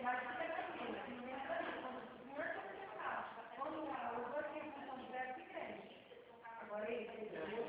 Mas fica tranquilo, assim, quando o senhor tem que pensar, quando os dois têm função de verbo, que crente. Agora, ele